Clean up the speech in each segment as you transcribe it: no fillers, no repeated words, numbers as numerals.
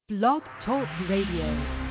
Blog Talk Radio.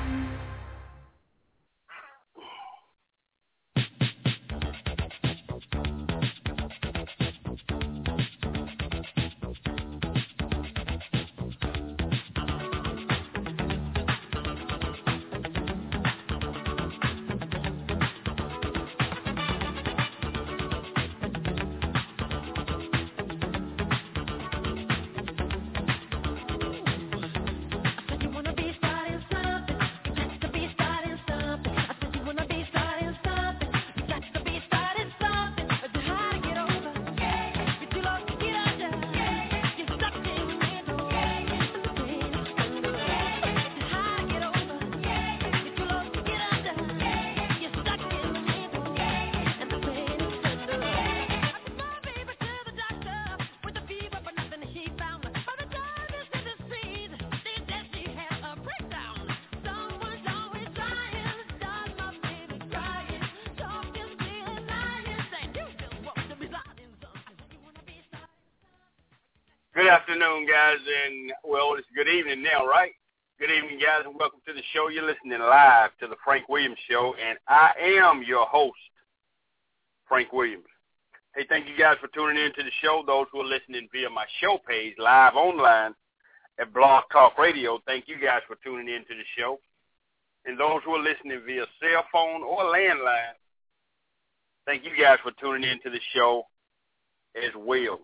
Good afternoon, guys, and, well, it's good evening now, right? Good evening, guys, and welcome to the show. You're listening live to the Frank Williams Show, and I am your host, Frank Williams. Hey, thank you guys for tuning in to the show. Those who are listening via my show page, live online at Blog Talk Radio, thank you guys for tuning in to the show. And those who are listening via cell phone or landline, thank you guys for tuning in to the show as well.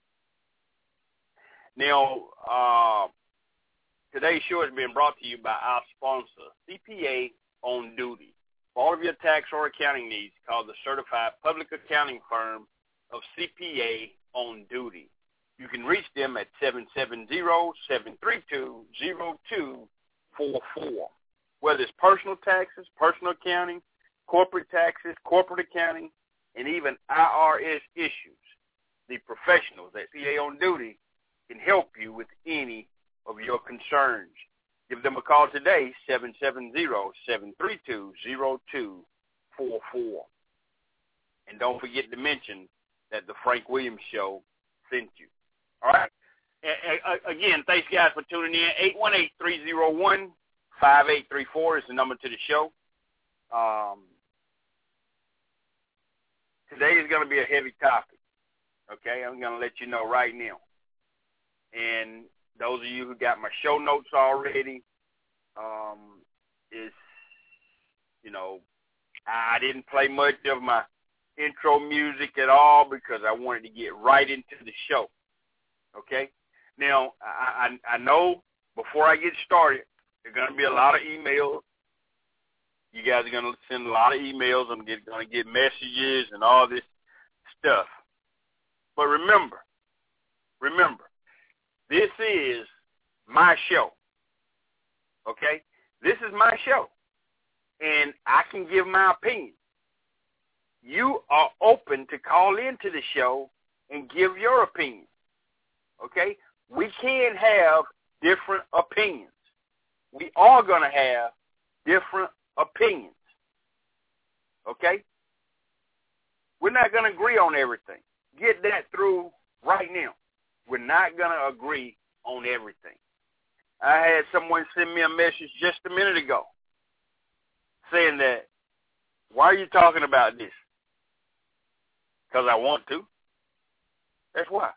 Now, today's show is being brought to you by our sponsor, CPA On Duty. For all of your tax or accounting needs, call the certified public accounting firm of CPA On Duty. You can reach them at 770-732-0244. Whether it's personal taxes, personal accounting, corporate taxes, corporate accounting, and even IRS issues, the professionals at CPA On Duty can help you with any of your concerns. Give them a call today, 770-732-0244. And don't forget to mention that the Frank Williams Show sent you. All right? Again, thanks, guys, for tuning in. 818-301-5834 is the number to the show. Today is going to be a heavy topic, okay? I'm going to let you know right now. And those of you who got my show notes already, I didn't play much of my intro music at all because I wanted to get right into the show, okay? Now, I know before I get started, there are going to be a lot of emails. You guys are going to send a lot of emails. I'm going to get messages and all this stuff. But remember, this is my show, okay? This is my show, and I can give my opinion. You are open to call into the show and give your opinion, okay? We can have different opinions. We are going to have different opinions, okay? We're not going to agree on everything. Get that through right now. We're not going to agree on everything. I had someone send me a message just a minute ago saying that, why are you talking about this? Because I want to. That's why.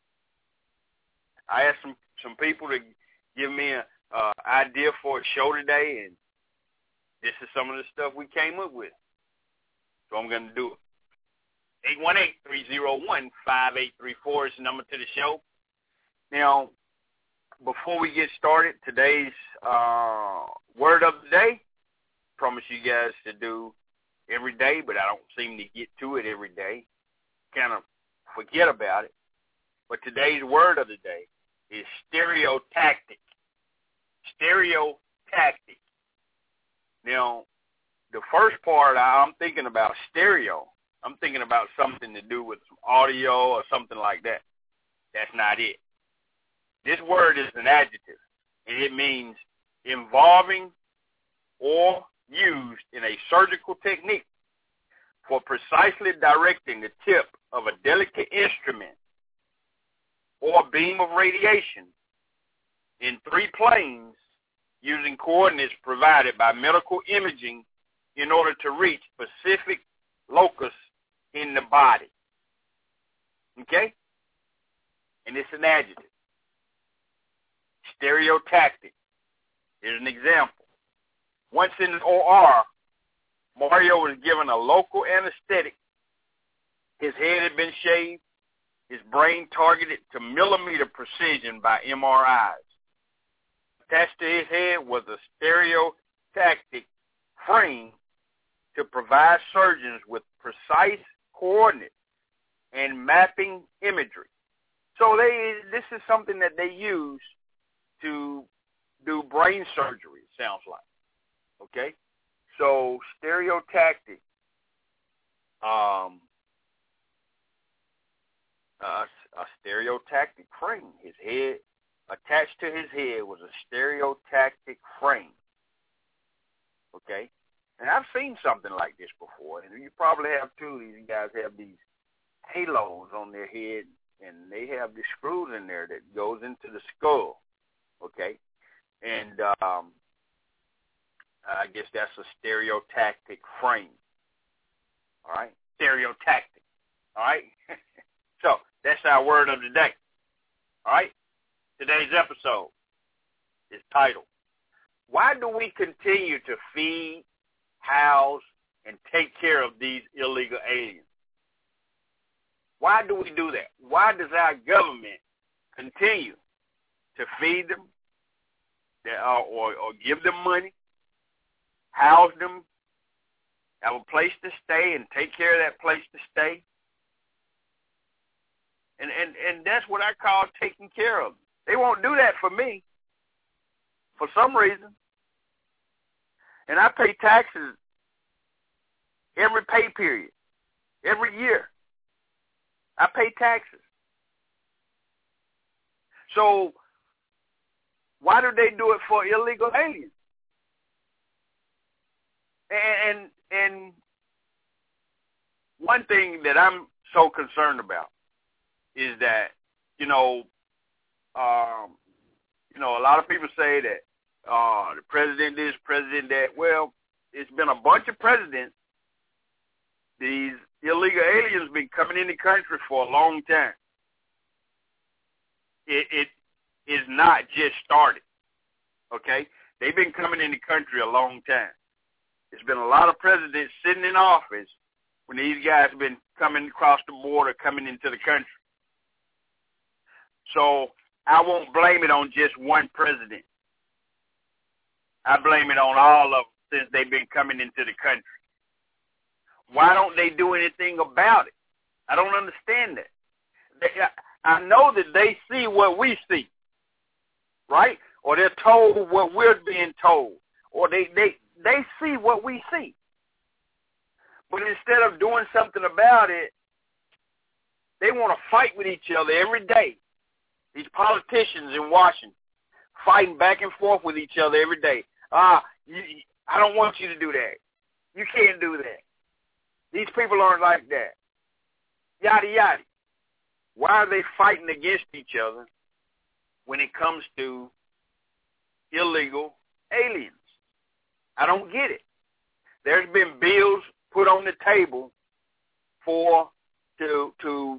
I asked some people to give me an idea for a show today, and this is some of the stuff we came up with. So I'm going to do it. 818-301-5834 is the number to the show. Now, before we get started, today's word of the day, promise you guys to do every day, but I don't seem to get to it every day. Kind of forget about it. But today's word of the day is stereotactic. Stereotactic. Now, the first part I'm thinking about stereo. I'm thinking about something to do with some audio or something like that. That's not it. This word is an adjective, and it means involving or used in a surgical technique for precisely directing the tip of a delicate instrument or beam of radiation in three planes using coordinates provided by medical imaging in order to reach specific locus in the body. Okay? And it's an adjective. Stereotactic. Here's an example. Once in the OR, Mario was given a local anesthetic. His head had been shaved, his brain targeted to millimeter precision by MRIs. Attached to his head was a stereotactic frame to provide surgeons with precise coordinates and mapping imagery. So this is something that they use to do brain surgery, it sounds like. Okay? So stereotactic, a stereotactic frame. His head, attached to his head was a stereotactic frame. Okay? And I've seen something like this before, and you probably have too. These guys have these halos on their head, and they have the screws in there that goes into the skull. Okay? And I guess that's a stereotactic frame. All right? Stereotactic. All right? So that's our word of the day. All right? Today's episode is titled, Why Do We Continue to Feed, House, and Take Care of These Illegal Aliens? Why do we do that? Why does our government continue to feed them or give them money, house them, have a place to stay, and take care of that place to stay? And that's what I call taking care of them. They won't do that for me for some reason. And I pay taxes every pay period, every year. I pay taxes. So why do they do it for illegal aliens? And one thing that I'm so concerned about is that, a lot of people say that the president this, president that. Well, it's been a bunch of presidents. These illegal aliens been coming in the country for a long time. It is not just started, okay? They've been coming in the country a long time. There's been a lot of presidents sitting in office when these guys have been coming across the border, coming into the country. So I won't blame it on just one president. I blame it on all of them since they've been coming into the country. Why don't they do anything about it? I don't understand that. I know that they see what we see, right? Or they're told what we're being told. Or they see what we see. But instead of doing something about it, they want to fight with each other every day. These politicians in Washington fighting back and forth with each other every day. I don't want you to do that. You can't do that. These people aren't like that. Yada, yada. Why are they fighting against each other when it comes to illegal aliens? I don't get it. There's been bills put on the table to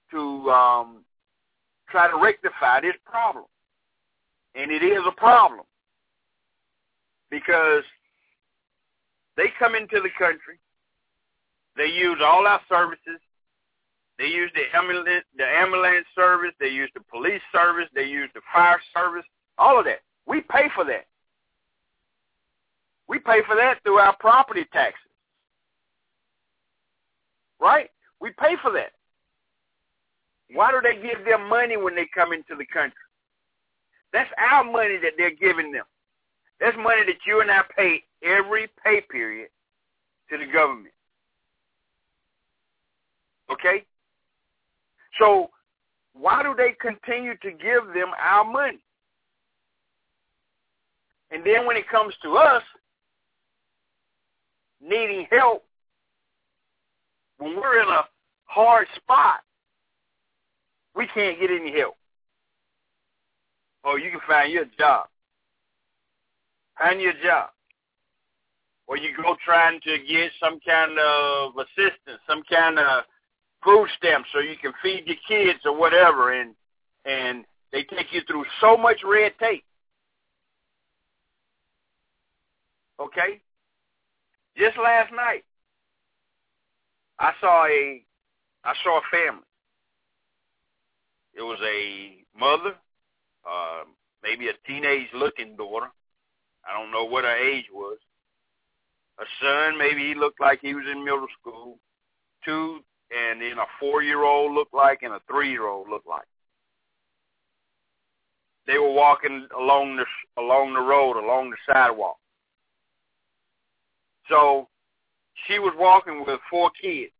try to rectify this problem. And it is a problem because they come into the country, they use all our services, they use the ambulance service, they use the police service, they use the fire service, all of that. We pay for that. We pay for that through our property taxes. Right? We pay for that. Why do they give them money when they come into the country? That's our money that they're giving them. That's money that you and I pay every pay period to the government. Okay? So why do they continue to give them our money? And then when it comes to us needing help, when we're in a hard spot, we can't get any help. Oh, you can find you a job. Find you a job. Or you go trying to get some kind of assistance, some kind of food stamp so you can feed your kids or whatever, and they take you through so much red tape. Okay? Just last night, I saw a family. It was a mother, maybe a teenage-looking daughter. I don't know what her age was. A son, maybe he looked like he was in middle school. 2, and then a 4-year-old looked like, and a 3-year-old looked like. They were walking along the road, along the sidewalk. So she was walking with 4 kids.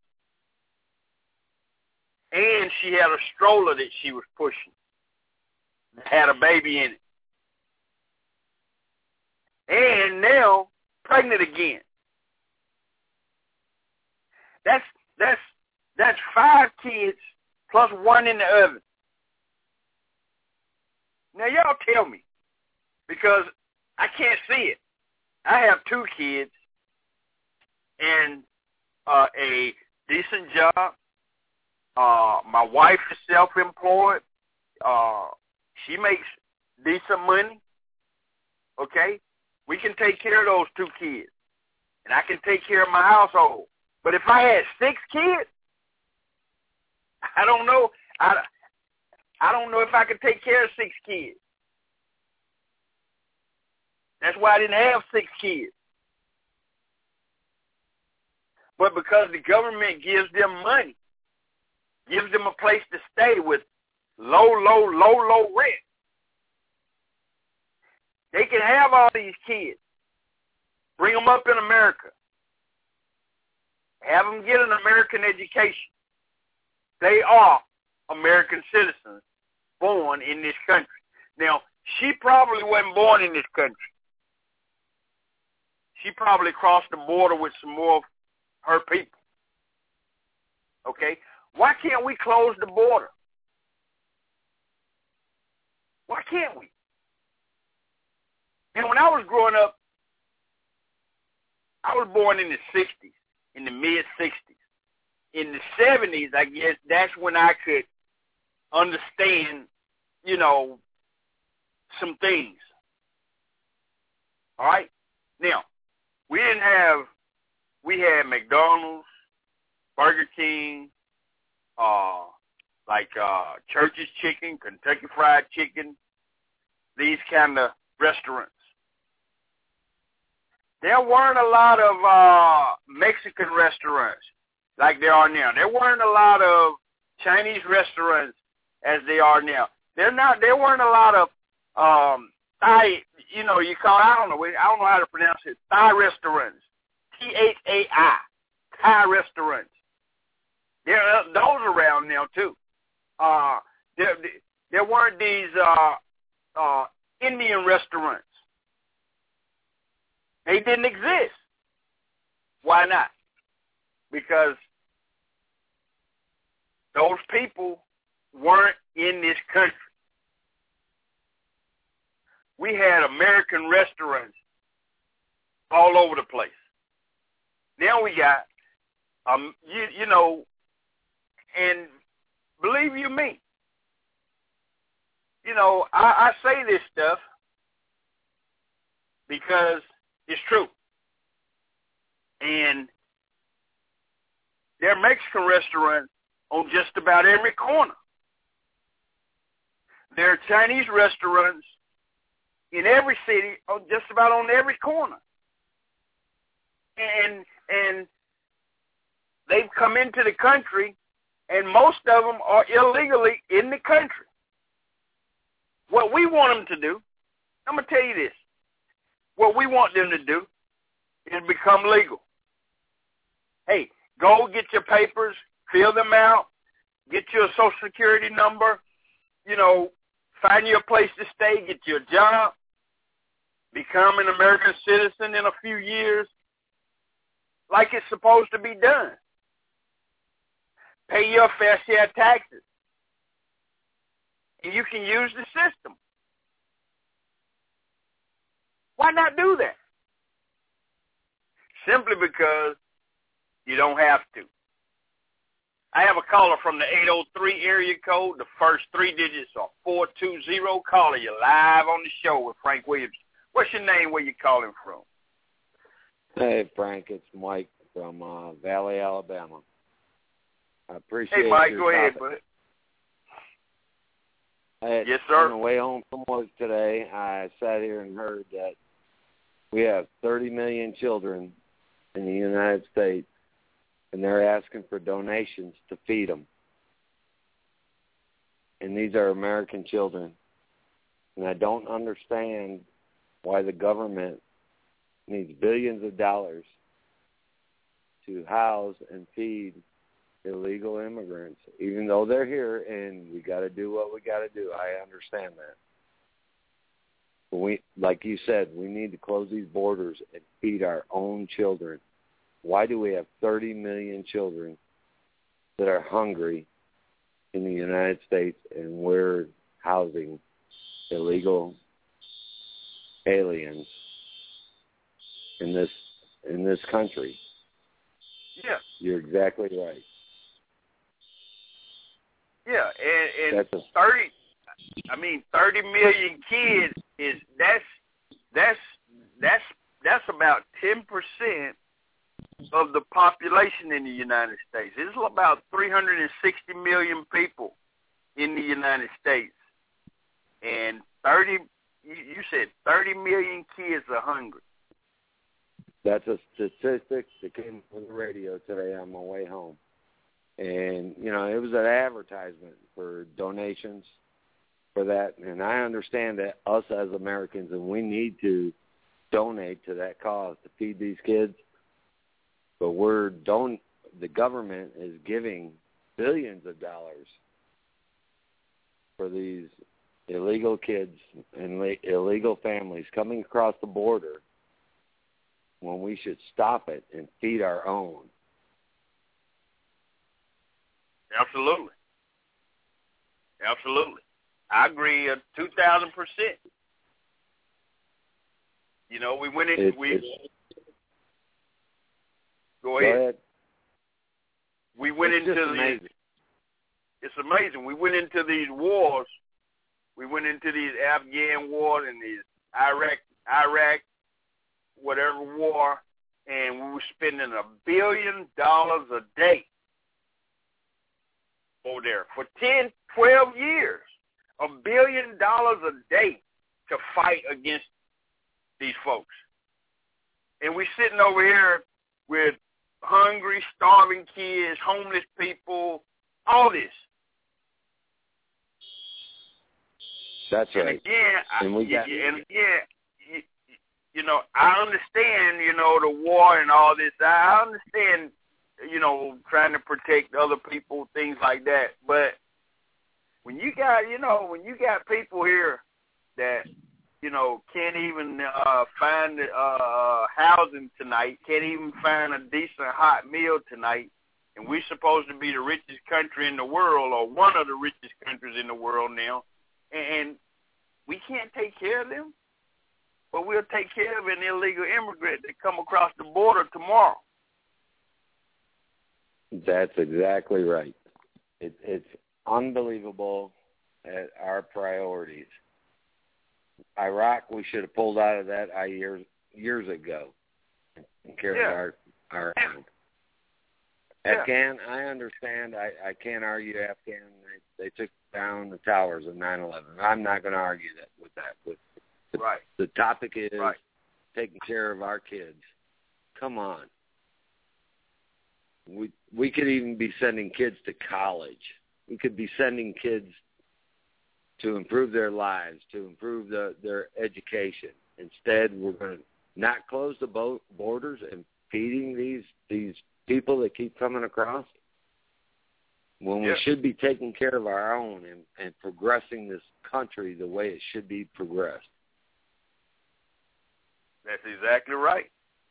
And she had a stroller that she was pushing. It had a baby in it. And now pregnant again. That's 5 kids plus 1 in the oven. Now y'all tell me, because I can't see it. I have 2 kids and a decent job. My wife is self-employed. She makes decent money. Okay? We can take care of those 2 kids. And I can take care of my household. But if I had 6 kids, I don't know. I don't know if I could take care of 6 kids. That's why I didn't have 6 kids. But because the government gives them money, gives them a place to stay with low rent, they can have all these kids, bring them up in America, have them get an American education. They are American citizens born in this country. Now, she probably wasn't born in this country. She probably crossed the border with some more of her people. Okay? Why can't we close the border? Why can't we? And when I was growing up, I was born in the 60s, in the mid-60s. In the 70s, I guess, that's when I could understand, some things. All right? Now, we had McDonald's, Burger King, Church's Chicken, Kentucky Fried Chicken, these kind of restaurants. There weren't a lot of Mexican restaurants like there are now. There weren't a lot of Chinese restaurants as they are now. There weren't a lot of Thai, I don't know how to pronounce it, Thai restaurants. Thai, Thai restaurants. There are those around now too. There weren't these Indian restaurants. They didn't exist. Why not? Because those people weren't in this country. We had American restaurants all over the place. Now we got, and believe you me, I say this stuff because it's true. And there are Mexican restaurants on just about every corner. There are Chinese restaurants in every city, just about on every corner. And they've come into the country, and most of them are illegally in the country. What we want them to do, I'm going to tell you this, what we want them to do is become legal. Hey, go get your papers, fill them out, get you a Social Security number, find you a place to stay, get you a job, become an American citizen in a few years, like it's supposed to be done. Pay your fair share of taxes. And you can use the system. Why not do that? Simply because you don't have to. I have a caller from the 803 area code. The first three digits are 420. Caller, you're live on the show with Frank Williams. What's your name? Where you calling from? Hey, Frank, it's Mike from Valley, Alabama. I appreciate Hey, Mike, your go ahead, topic. bud. Yes, sir. On the way home from work today, I sat here and heard that we have 30 million children in the United States, and they're asking for donations to feed them. And these are American children. And I don't understand why the government needs billions of dollars to house and feed illegal immigrants, even though they're here, and we got to do what we got to do. I understand that. But we, like you said, we need to close these borders and feed our own children. Why do we have 30 million children that are hungry in the United States, and we're housing illegal aliens in this country? Yeah. You're exactly right. Yeah, and 30 million kids that's about 10% of the population in the United States. It's about 360 million people in the United States, and you said 30 million kids are hungry. That's a statistic that came from the radio today on my way home. And, it was an advertisement for donations for that. And I understand that us as Americans, and we need to donate to that cause to feed these kids. But the government is giving billions of dollars for these illegal kids and illegal families coming across the border, when we should stop it and feed our own. Absolutely. I agree 2,000%. We went in. Go ahead. We went into amazing. It's amazing. We went into these wars. We went into these Afghan wars and these Iraq, whatever war, and we were spending $1 billion a day over there for 10, 12 years. $1 billion a day to fight against these folks. And we sitting over here with hungry, starving kids, homeless people, all this. That's right. And again, I understand, the war and all this. I understand, trying to protect other people, things like that. But when you got people here that, can't even find housing tonight, can't even find a decent hot meal tonight, and we're supposed to be the richest country in the world, or one of the richest countries in the world now, and we can't take care of them, but we'll take care of an illegal immigrant that come across the border tomorrow. That's exactly right. It's unbelievable at our priorities. Iraq, we should have pulled out of that years ago and carried our own. Afghan, I understand. I can't argue Afghan. They took down the towers of 9/11. I'm not going to argue with that. Right. The topic is taking care of our kids. Come on. We could even be sending kids to college. We could be sending kids to improve their lives, to improve their education. Instead, we're going to not close the borders and feeding these people that keep coming across, when we should be taking care of our own and progressing this country the way it should be progressed. That's exactly right.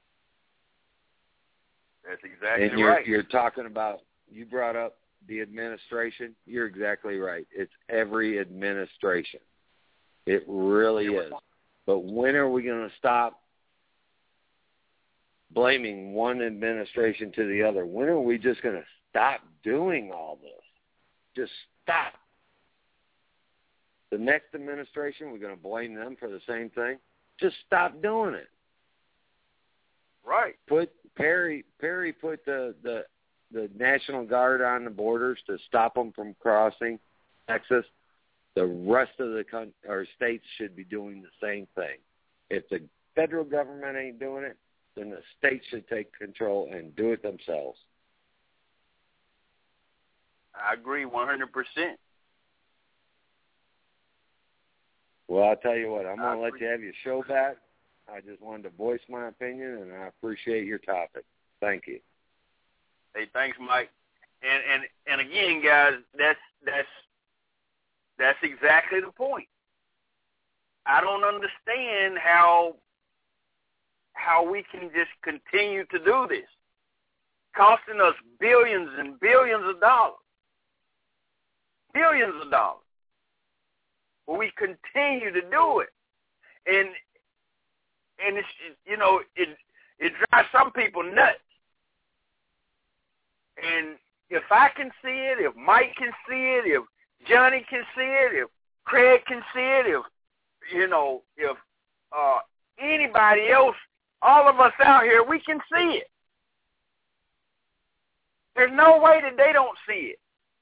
And you're talking about, you brought up the administration. You're exactly right. It's every administration. It really is. But when are we going to stop blaming one administration to the other? When are we just going to stop doing all this? Just stop. The next administration, we're going to blame them for the same thing. Just stop doing it. Right. Perry put the National Guard on the borders to stop them from crossing Texas. The rest of the states should be doing the same thing. If the federal government ain't doing it, then the states should take control and do it themselves. I agree 100%. Well, I'll tell you what, I'm going to let you have your show back. I just wanted to voice my opinion, and I appreciate your topic. Thank you. Hey, thanks, Mike. And again, guys, that's exactly the point. I don't understand how we can just continue to do this, costing us billions and billions of dollars. Billions of dollars. But we continue to do it. And it's, it drives some people nuts. And if I can see it, if Mike can see it, if Johnny can see it, if Craig can see it, if anybody else, all of us out here, we can see it. There's no way that they don't see it.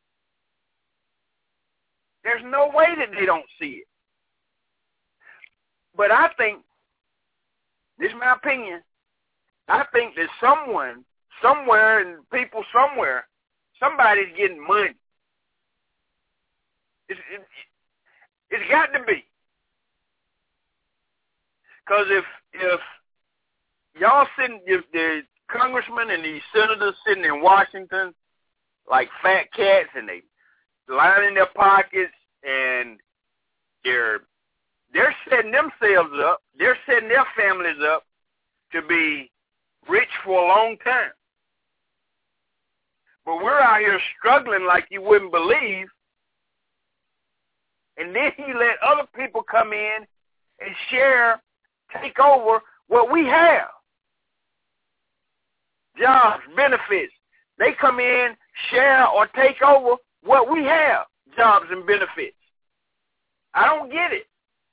There's no way that they don't see it. But I think, this is my opinion, I think that someone, somewhere, and people somewhere, somebody's getting money. It's got to be. Because if y'all sitting, if the congressmen and these senators sitting in Washington like fat cats and they lining their pockets and they're setting themselves up, they're setting their families up to be rich for a long time. But we're out here struggling like you wouldn't believe. And then you let other people come in and share, take over what we have. Jobs, benefits. They come in, share, or take over what we have, jobs and benefits. I don't get it.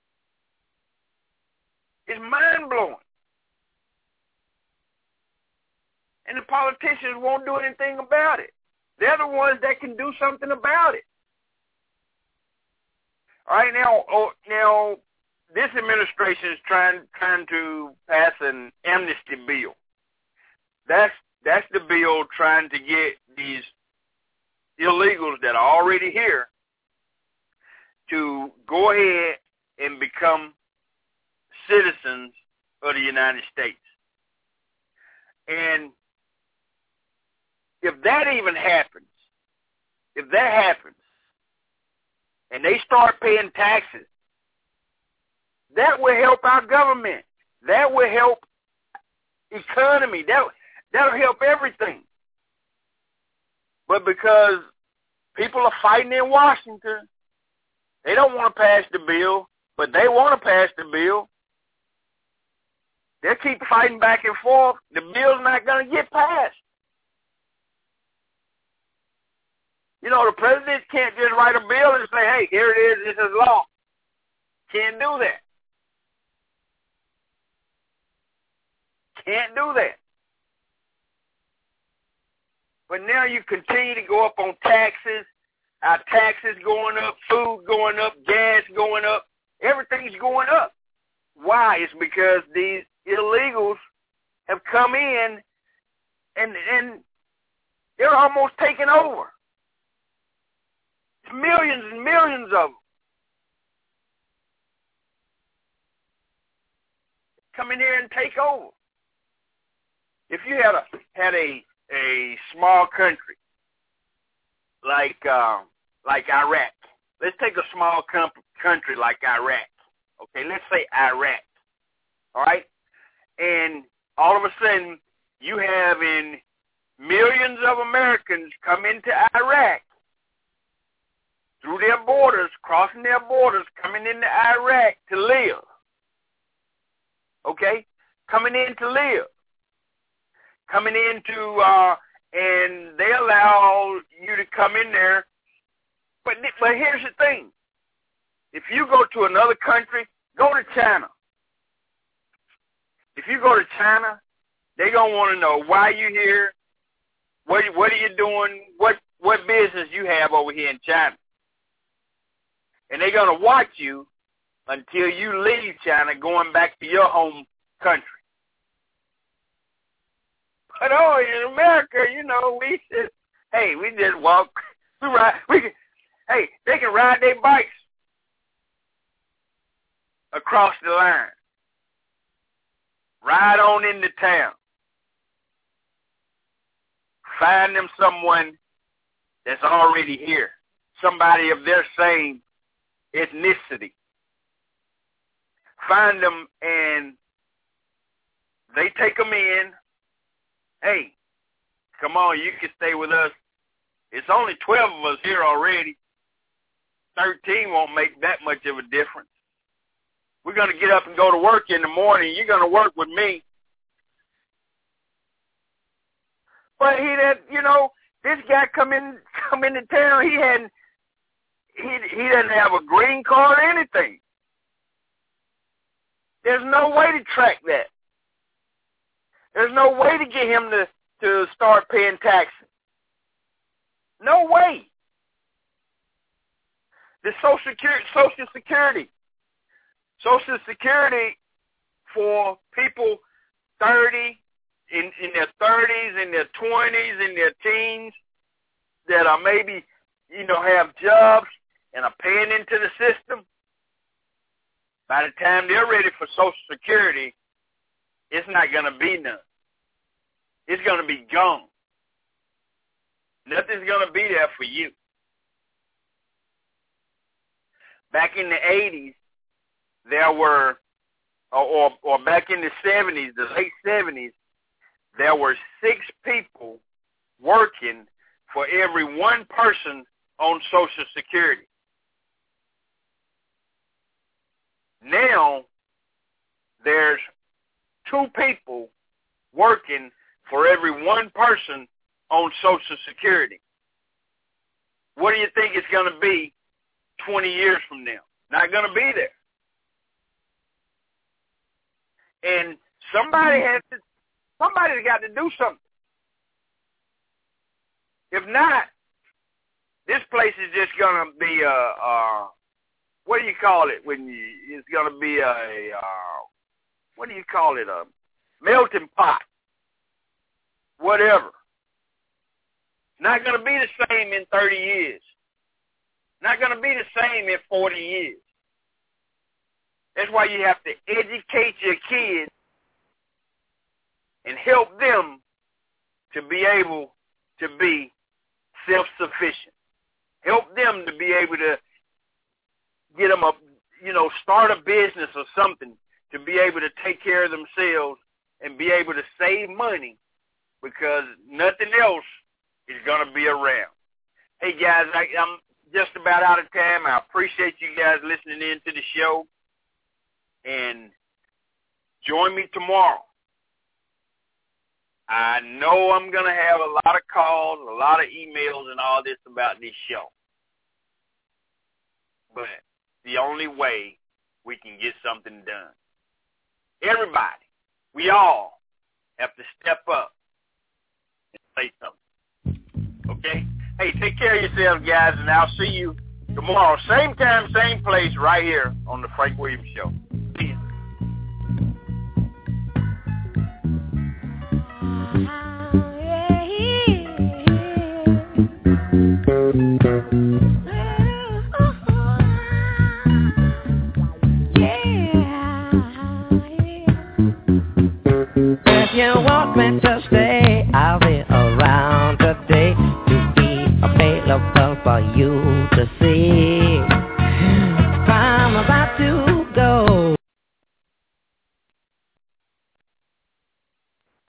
It's mind-blowing. And the politicians won't do anything about it. They're the ones that can do something about it. All right, now this administration is trying to pass an amnesty bill. That's the bill trying to get these illegals that are already here to go ahead and become citizens of the United States. And if that even happens, and they start paying taxes, that will help our government. That will help economy. That'll help everything. But because people are fighting in Washington, they don't want to pass the bill, but they want to pass the bill. They'll keep fighting back and forth. The bill's not going to get passed. The president can't just write a bill and say, hey, here it is, this is law. Can't do that. Can't do that. But now you continue to go up on taxes, our taxes going up, food going up, gas going up, everything's going up. Why? It's because these illegals have come in and they're almost taking over. It's millions and millions of them. Come in here and take over. If you had a small country like Iraq, let's take a small country like Iraq. Okay, let's say Iraq. All right, and all of a sudden you have millions of Americans come into Iraq through their borders, crossing their borders, coming into Iraq to live. okay, coming in to live, coming into, and they allow you to come in there. But here's the thing. If you go to another country, go to China. If you go to China, they're going to want to know why you're here, what are you doing, what business you have over here in China. And they're going to watch you until you leave China going back to your home country. But, in America, we just walk. We ride. They can ride their bikes across the line. Ride on into town. Find them someone that's already here, somebody of their same ethnicity. Find them and they take them in. Hey, come on, you can stay with us. It's only 12 of us here already. 13 won't make that much of a difference. We're going to get up and go to work in the morning. You're going to work with me. But this guy come into town. He doesn't have a green card or anything. There's no way to track that. There's no way to get him to start paying taxes. No way. The Social Security for people 30, in their 30s, in their 20s, in their teens that are maybe, have jobs and are paying into the system. By the time they're ready for Social Security, it's not going to be none. It's going to be gone. Nothing's going to be there for you. Back in the 80s, there were, or back in the 70s, the late 70s, there were 6 people working for every one person on Social Security. Now, there's 2 people working for every one person on Social Security. What do you think it's going to be 20 years from now? Not going to be there. And somebody's got to do something. If not, this place is just going to be what do you call it when it's going to be what do you call it, a melting pot, whatever. Not going to be the same in 30 years. Not going to be the same in 40 years. That's why you have to educate your kids and help them to be able to be self-sufficient. Help them to be able to get them start a business or something to be able to take care of themselves and be able to save money, because nothing else is going to be around. Hey, guys, I'm just about out of time. I appreciate you guys listening in to the show. And join me tomorrow. I know I'm going to have a lot of calls, a lot of emails and all this about this show. But the only way we can get something done. Everybody, we all have to step up and say something. Okay? Hey, take care of yourselves, guys, and I'll see you tomorrow. Same time, same place, right here on the Frank Williams Show. See you. If you want me to stay